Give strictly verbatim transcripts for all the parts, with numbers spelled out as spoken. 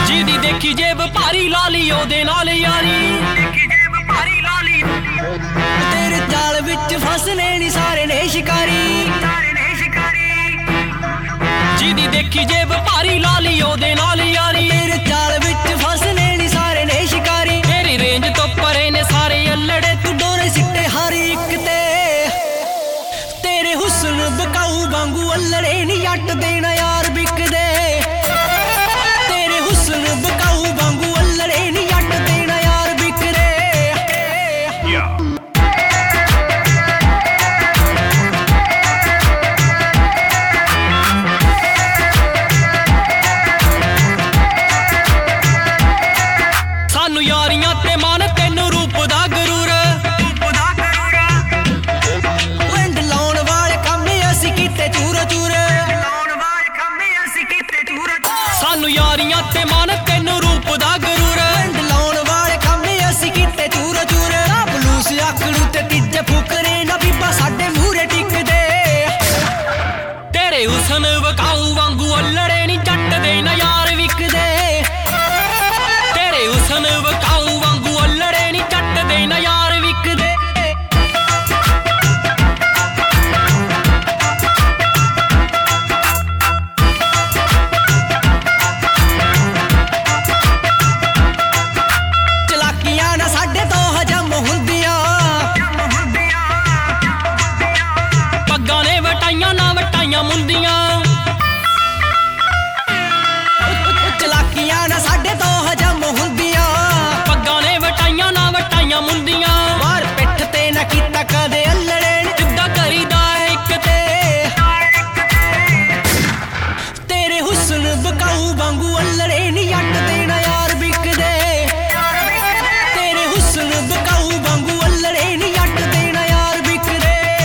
ਜਿਹਦੀ ਦੇਖੀ ਜੇਬ ਭਾਰੀ ਲਾ ਲਈ ਉਹਦੇ ਨਾਲ ਯਾਰੀ, ਤੇਰੇ ਜਾਲ ਵਿੱਚ ਫਸਨੇ ਨੀ ਸਾਰੇ ਨੇ ਸ਼ਿਕਾਰੀ, ਜਿਹਦੀ ਦੇਖੀ ਜੇਬ ਭਾਰੀ ਲਾ ਲਈ ਉਹਦੇ ਨਾਲ ਯਾਰੀ, ਤੇਰੇ ਜਾਲ ਵਿੱਚ ਫਸਨੇ ਨੀ ਸਾਰੇ ਨੇ ਸ਼ਿਕਾਰੀ, ਤੇਰੀ ਰੇਂਜ ਤੋਂ ਪਰੇ ਨੇ ਸਾਰੇ ਅਲੜੇ, ਤੂੰ ਡੋਰੇ ਸਿੱਟੇ ਹਰ ਇੱਕ ਤੇ, ਤੇਰੇ ਹੁਸਨ ਬਕਾਊ ਵਾਂਗੂ ਅਲੜੇ ਨੀ ਜੱਟ ਦੇ ਨਾ ਯਾਰ ਵਿਕਦੇ, ਤੇਰੇ ਹੁਸਨ ਬਕਾਊ ਵਾਂਗੂ ਅਲੜੇ ਨੀ ਜੱਟ ਦੇ ਨਾ ਯਾਰ ਵਿਕਦੇ। ਸਾਨੂੰ ਯਾਰੀਆਂ ਤੇ ਮਾਨ ਤੈਨੂੰ ਰੂਪ ਦਾ ਗਰੂਰ, ਵੰਡ ਲਾਉਣ ਵਾਲੇ ਕੰਮ ਅਸੀਂ ਕੀਤੇ ਚੂਰ ਚੂਰ, ਸਾਨੂੰ ਯਾਰੀਆਂ ਤੇ ਮਾਨ ਤੈਨੂੰ ਰੂਪ ਦਾ ਗਰੂਰ, ਵੰਡ ਲਾਉਣ ਵਾਲੇ ਕੰਮ ਅਸੀਂ ਕੀਤੇ ਚੂਰ ਚੂਰ, ਬਲੂਸ ਆਕੜੂ ਤੇ ਤੀਜੇ ਫੁਕਰੇ ਨਾ ਬੀਬਾ ਸਾਡੇ ਮੂਹਰੇ ਟਿਕਦੇ, ਤੇਰੇ ਹੁਸਨ ਵਕਾਊ ਵਾਂਗੂ ਅਲੜੇ ਨੀ ਜੱਟ ਦੇ ਨਾ ਯਾਰ ਵਿਕਦੇ, ਤੇਰੇ ਹੁਸਨ ਵਕਾਊ ਵਾਂਗੂ ਅਲੜੇ ਨੀ ਜੱਟ ਦੇ ਨਾ ਯਾਰ ਵਿਕਦੇ। ਚਲਾਕੀਆਂ ਨਾ ਸਾਡੇ ਤੋਂ ਹਜਮ ਹੁੰਦੀਆਂ, ਪੱਗਾਂ ਨੇ ਵਟਾਈਆਂ ਨਾ ਵਟਾਈਆਂ ਮੁੰਦੀਆਂ, ਚਲਾਕੀਆਂ ਨਾ ਸਾਡੇ ਤੋਂ ਹਜਮ ਹੁੰਦੀਆਂ, ਪੱਗਾਂ ਨੇ ਵਟਾਈਆਂ ਨਾ ਵਟਾਈਆਂ ਮੁੰਦੀਆਂ, ਮਾਰ ਪਿੱਠ ਤੇ ਨਾ ਕੀਤਾ ਕਦੇ ਅਲੜੇ ਨੀ, ਜਿੱਦਾਂ ਕਰੀਦਾ ਹੈ ਇੱਕ ਤੇ, ਤੇਰੇ ਹੁਸਨ ਬਕਾਊ ਵਾਂਗੂ ਅਲੜੇ ਨੀ ਜੱਟ ਦੇ ਨਾ ਯਾਰ ਵਿਕਦੇ, ਤੇਰੇ ਹੁਸਨ ਬਕਾਊ ਵਾਂਗੂ ਅਲੜੇ ਨੀ ਜੱਟ ਦੇ ਨਾ ਯਾਰ ਵਿਕਦੇ।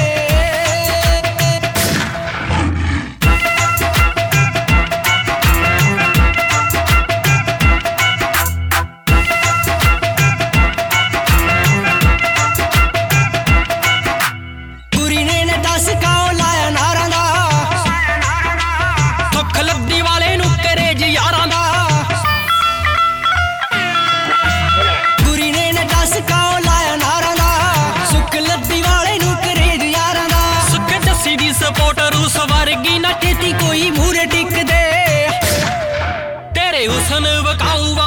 ਗੁਰੀ ਨੇ ਨੇ ਦਸ ਕਾਓ ਲਾਇਆ ਨਾਰਾਂ ਦਾ, ਸੁੱਖ ਲੱਦੀ ਵਾਲੇ ਨੂੰ ਕਰੇਜ ਯਾਰਾਂ ਦਾ, ਗੁਰੀ ਨੇ ਨੇ ਦਸ ਕਾਓ ਲਾਇਆ ਨਾਰਾਂ ਦਾ, ਸੁੱਕ ਲੱਦੀ ਵਾਲੇ ਨੂੰ ਕਰੇਜ ਯਾਰਾਂ ਦਾ, ਸੁੱਖ ਜੱਸੀ ਦੀ ਸਪੋਰਟਰ ਉਸ ਵਰਗੀ ਨਾ ਛੇਤੀ ਕੋਈ ਮੂਹਰੇ ਟਿਕਦੇ, ਤੇਰੇ ਹੁਸਨ ਵਕਾਊ